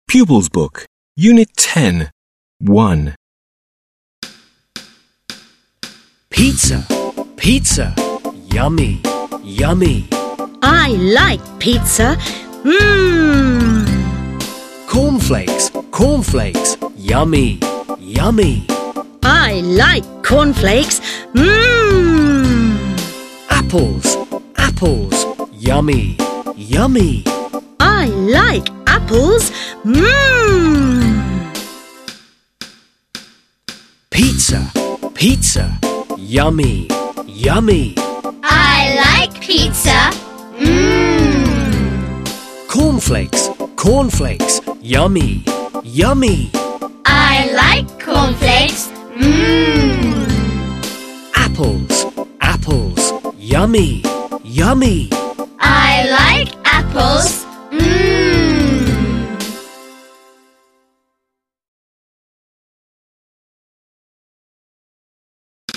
Pupils Book, Unit 10, 1. Pizza, pizza, yummy, yummy. I like pizza. Cornflakes, cornflakes, yummy, yummy. I like cornflakes. Apples, apples, yummy, yummy. I like apples. Pizza, pizza, yummy, yummy. I like pizza. Cornflakes, cornflakes, yummy, yummy. I like cornflakes. Apples, apples, yummy, yummy. I like apples.